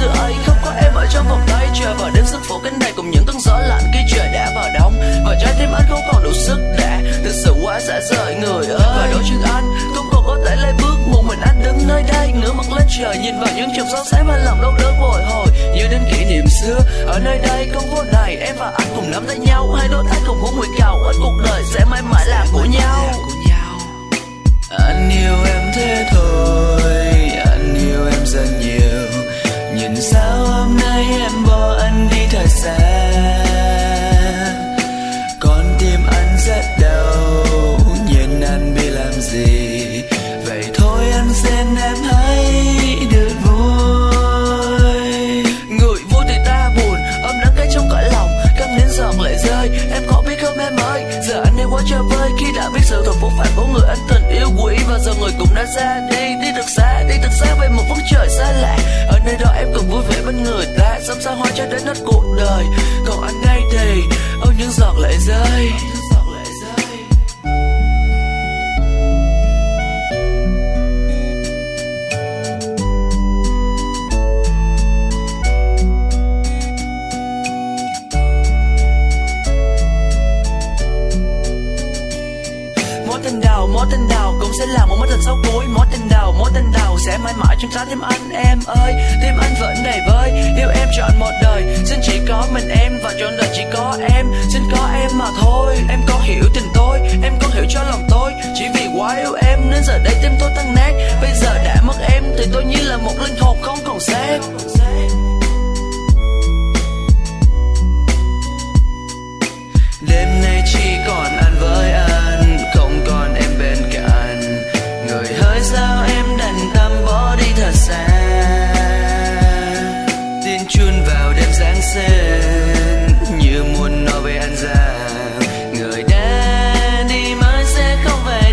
xưa ấy không có em ở trong vòng tay. Trời vào đêm sức phủ cánh này cùng những cơn gió lạnh khi trời đã vào đông, và trái tim anh không còn đủ sức đã thực sự quá xa rời người ơi. Và đôi chân anh không còn có thể lấy bước, một mình anh đứng nơi đây ngửa mặt lên trời nhìn vào những chùm sao sáng mà lòng đau đớn bồi hồi như đến kỷ niệm xưa. Ở nơi đây con phố này em và anh cùng nắm tay nhau, hai đôi tay cùng hôn nguyện cầu ở cuộc đời sẽ mãi mãi là của nhau. Anh yêu em thế thôi, anh yêu em rất nhiều. Nhìn sao hôm nay em bỏ anh đi thật xa, con tim anh rất đau, nhìn anh biết làm gì. Vậy thôi anh xin em hãy được vui. Người vui thì ta buồn, ôm đắng cay trong cõi lòng, câm nín giọt lệ rơi. Em có biết không em ơi, giờ anh em quá chơi vơi khi đã biết sự thật vô phản của người anh tình yêu quý. Và giờ người cũng đã ra đi, đi thật xa về một phương trời xa lạ. Ở nơi đó em còn vui vẻ bên người ta, sống xa hoa cho đến hết cuộc đời. Còn anh đây thì ôm những giọt lệ rơi. Mối tình đầu cũng sẽ là một mối tình xấu cuối. Mối tình đầu sẽ mãi mãi trong trái tim anh em ơi. Tim anh vẫn đầy vơi, yêu em trọn một đời. Xin chỉ có mình em và trọn đời chỉ có em. Xin có em mà thôi. Em có hiểu tình tôi, em có hiểu cho lòng tôi. Chỉ vì quá yêu em nên giờ đây tim tôi tan nát. Bây giờ đã mất em thì tôi như là một linh hồn không còn xác. Đêm nay chỉ còn anh với anh, không còn em bên cạnh. Người hỡi sao em đành tâm bỏ đi thật xa. Tin chun vào đêm Giáng sinh như muốn nói với anh rằng người đã đi mãi sẽ không về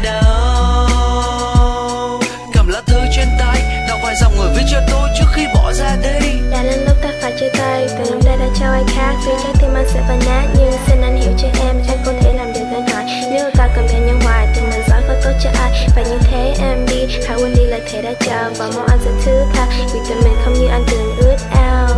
đâu. Cầm lá thư trên tay, đọc vài dòng người viết cho tôi trước khi bỏ ra đi. Đã đến lúc ta phải chia tay, từ lúc đây đã cho ai khác. Tuy trái tim anh sẽ phai nát, nhưng xin anh hiểu cho em không thể làm điều đơn giản. Nếu ta cầm theo nhau hoài thì mình giỏi có tốt cho ai. Và như thế em đi, hãy quên đi lời thề đã chờ, và mong anh sẽ thứ tha vì tình mình không như anh từng ước ao.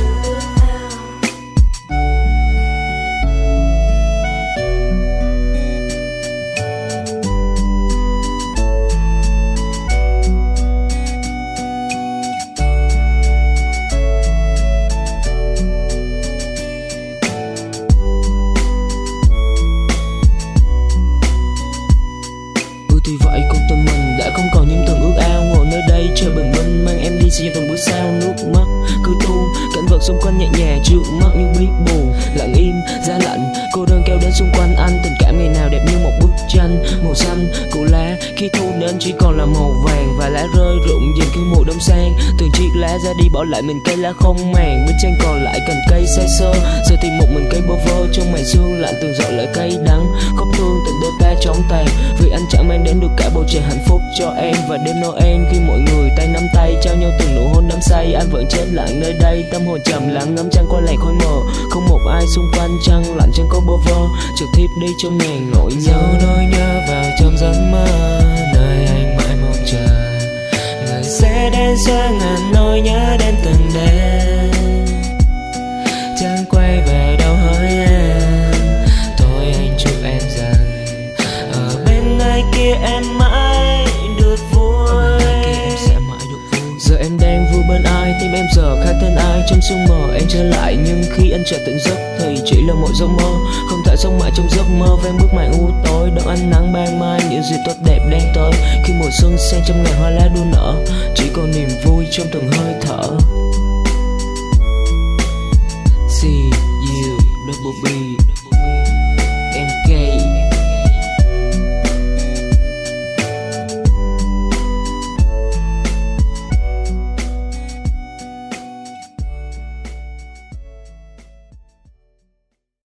Tuy vậy cuộc tình mình đã không còn những từng ước ao. Ngồi nơi đây chờ bình minh mang em đi xem từng bước sao. Nước mắt cứ tuôn, cảnh vật xung quanh nhẹ nhàng trước mắt như biết buồn. Lặng im, giá lạnh, cô đơn kéo đến xung quanh anh. Tình cảm ngày nào đẹp như một bức tranh màu xanh của lá, khi thu đến chỉ còn là màu vàng. Và lá rơi rụng dần khi mùa đông sang. Từng chiếc lá ra đi bỏ lại mình cây lá không màng. Bên trên còn lại cành cây xa xơ, giờ thì một mình cây bơ vơ trong màn sương lạnh. Từng giọt lệ cay đắng khóc thương tình đôi ta chóng tàn, vì anh chẳng mang đến được cả bầu trời hạnh phúc cho em. Và đêm Noel khi mọi người tay nắm tay trao nhau từng nụ hôn đắm say, anh vẫn chết lặng nơi đây, tâm hồn trầm lặng ngắm trăng qua làn khói mờ. Không một ai xung quanh, trăng lạnh chẳng có bơ vơ, trực tiếp đi trong ngàn nỗi nhớ. Nỗi nhớ vào trong giấc mơ, nơi anh mãi mong chờ. Người sẽ đến xóa ngàn nỗi nhớ đến từng đêm. Chẳng quay về đâu hỡi em, thôi anh chúc em rằng ở bên nơi kia em mãi được vui. Giờ em đang vui bên ai, tim em giờ khác tên ai. Trong sương mờ em trở lại, nhưng khi anh chợt tỉnh giấc thì chỉ là một giấc mơ. Không thể sống mãi trong giấc mơ ven bức màn u tối, đón ánh nắng ban mai những gì tốt đẹp đang tới. Khi mùa xuân xen trong ngày hoa lá đua nở, chỉ còn niềm vui trong từng hơi thở. See you, double B.